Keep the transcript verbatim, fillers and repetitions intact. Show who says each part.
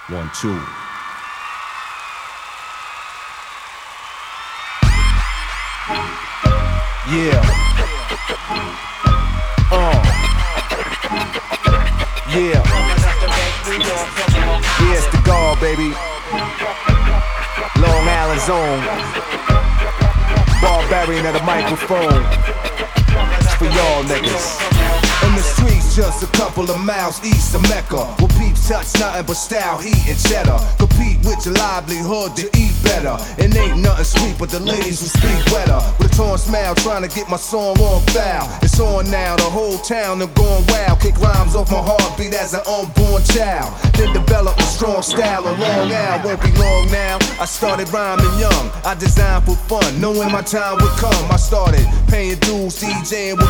Speaker 1: One, two.
Speaker 2: Yeah. Uh. Yeah. Yeah, it's the guard, baby. Long Island zone. Barbarian at a microphone. It's for y'all niggas. In the streets, just a couple of miles east of Mecca, where peeps touch nothing but style, heat, and cheddar. Compete with your livelihood to eat better. And ain't nothing sweet but the ladies who speak wetter. With a torn smile, trying to get my song on foul. It's on now, the whole town, I'm going wild. Kick rhymes off my heartbeat as an unborn child. Then develop a strong style, a long hour. Won't be long now, I started rhyming young. I designed for fun, knowing my time would come. I started paying dues, DJing with